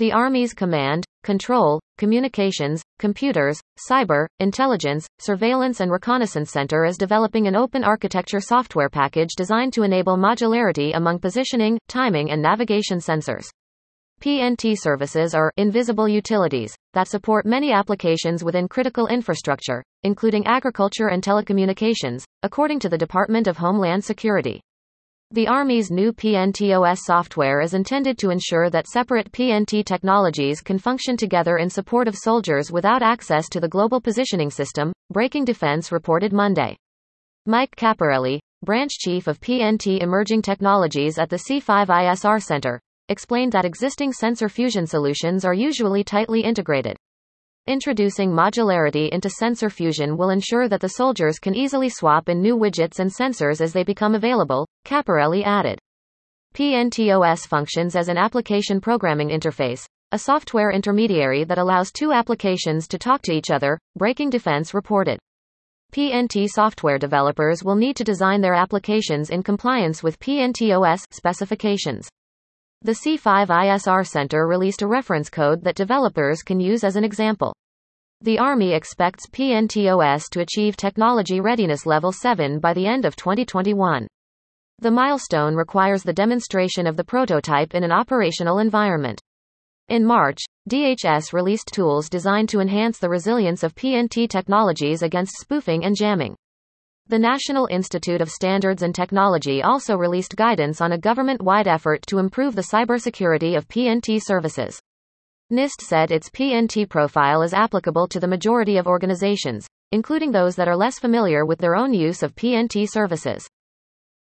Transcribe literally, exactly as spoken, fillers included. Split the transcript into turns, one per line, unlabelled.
The Army's Command, Control, Communications, Computers, Cyber, Intelligence, Surveillance and Reconnaissance Center is developing an open architecture software package designed to enable modularity among positioning, timing and navigation sensors. P N T services are invisible utilities that support many applications within critical infrastructure, including agriculture and telecommunications, according to the Department of Homeland Security. The Army's new P N T O S software is intended to ensure that separate P N T technologies can function together in support of soldiers without access to the Global Positioning System, Breaking Defense reported Monday. Mike Caparelli, Branch Chief of P N T Emerging Technologies at the C five I S R Center, explained that existing sensor fusion solutions are usually tightly integrated. Introducing modularity into sensor fusion will ensure that the soldiers can easily swap in new widgets and sensors as they become available, Caparelli added. P N T O S functions as an application programming interface, a software intermediary that allows two applications to talk to each other, Breaking Defense reported. P N T software developers will need to design their applications in compliance with P N T O S specifications. The C five I S R Center released a reference code that developers can use as an example. The Army expects P N T O S to achieve technology readiness level seven by the end of twenty twenty-one. The milestone requires the demonstration of the prototype in an operational environment. In March, D H S released tools designed to enhance the resilience of P N T technologies against spoofing and jamming. The National Institute of Standards and Technology also released guidance on a government-wide effort to improve the cybersecurity of P N T services. NIST said its P N T profile is applicable to the majority of organizations, including those that are less familiar with their own use of P N T services.